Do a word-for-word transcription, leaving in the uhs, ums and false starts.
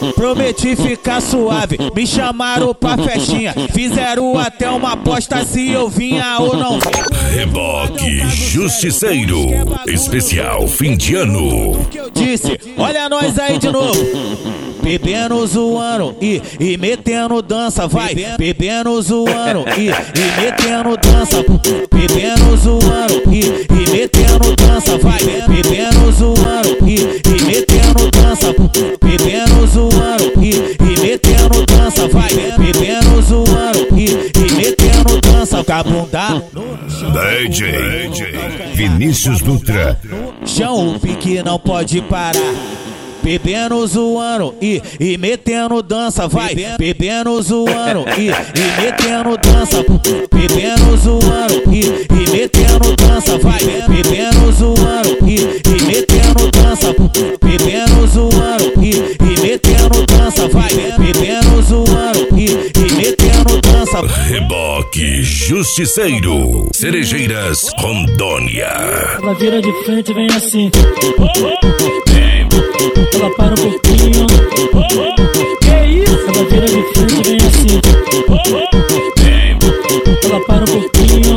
prometi ficar suave. Me chamaram pra festinha, fizeram até uma aposta se eu vinha ou não vinha. Reboque Justiceiro, especial fim de ano. Disse, olha nós aí de novo. Bebendo, zoando e, e metendo dança, vai. Bebendo, zoando e, e metendo dança. Bebendo, zoando e, e metendo dança, vai. Bebendo, zoando e, e metendo dança. Bebendo, zoando e, e metendo dança, vai. Bebendo, zoando e, e metendo dança. Com a bunda D J Vinícius Dutra. chão, o pique não pode parar. Bebendo, zoando e, e metendo dança, vai. Bebendo, zoando e, e metendo dança. Bebendo, zoando e, e metendo dança, vai. Bebendo, zoando e, e metendo dança. Bebendo, zoando e, e metendo dança, vai. Bebendo, zoando e, e metendo dança. Reboque Justiceiro, Cerejeiras, Rondônia. Ela vira de frente, vem assim. Ela para um pouquinho. Que isso? Ela vira de frente, vem assim. Ela para um pouquinho.